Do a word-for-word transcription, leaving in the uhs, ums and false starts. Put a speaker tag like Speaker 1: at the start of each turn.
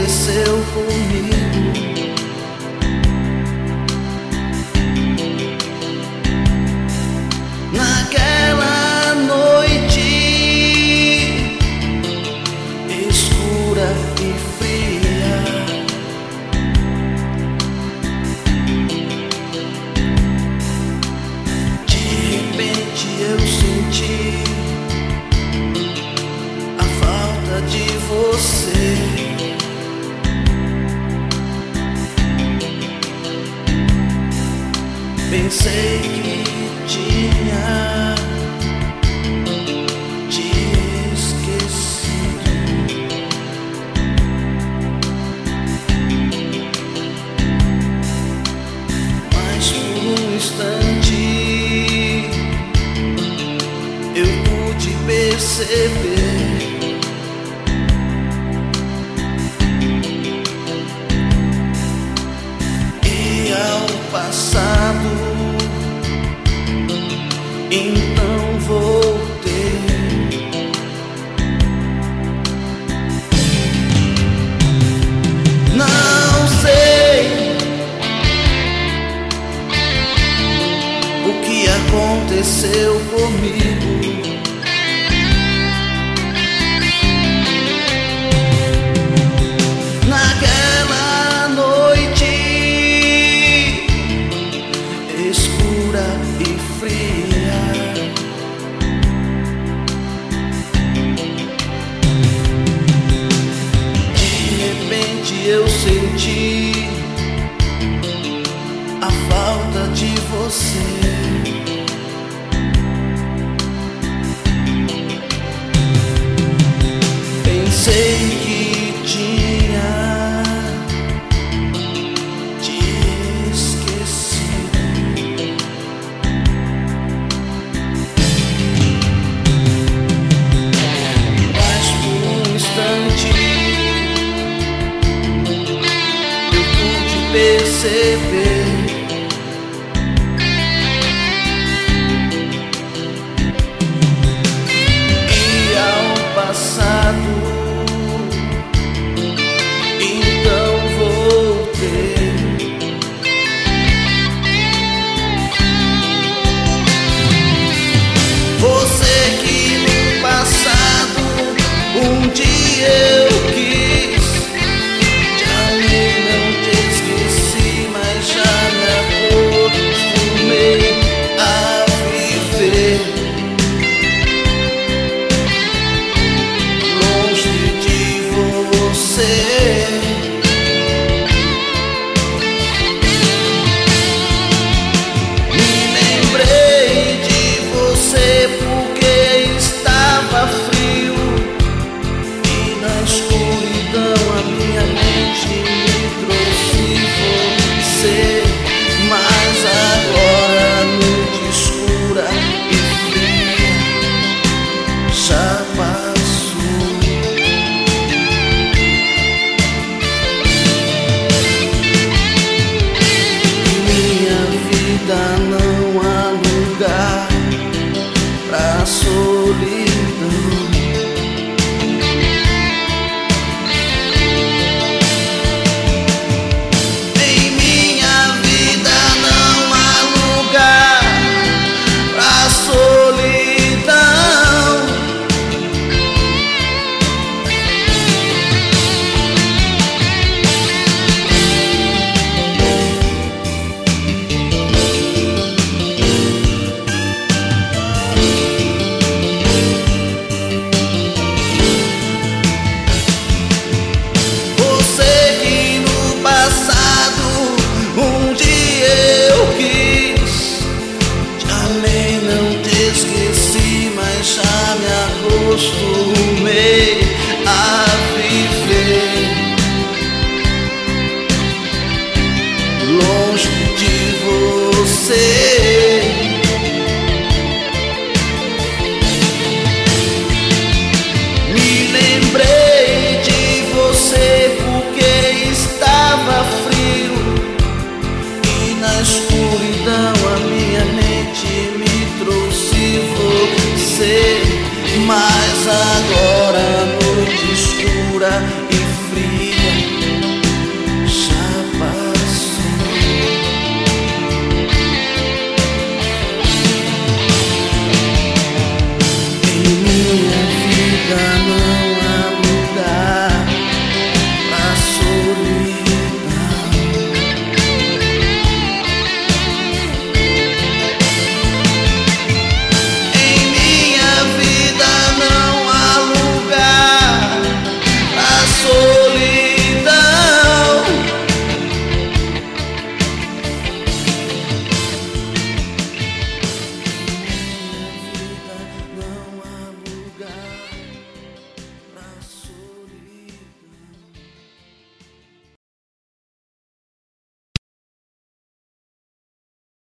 Speaker 1: aconteceu comigo. Naquela noite escura e fria, de repente eu senti a falta de você. Pensei que tinha te esquecido, mas por um instante eu pude perceber que ao passado então voltei. Não sei o que aconteceu comigo. Naquela noite escura e fria, eu senti a falta de você. Pensei que tinha te esquecido, mas por um instante perceber que ao passado então voltei. Você que no passado um dia eu quis, não há lugar pra solidão. Em minha vida não há lugar pra solidão. Já me acostumei a viver longe de você. Me lembrei de você porque estava frio e na escuridão a minha mente me trouxe você. Mas agora a noite escura e fria da noite.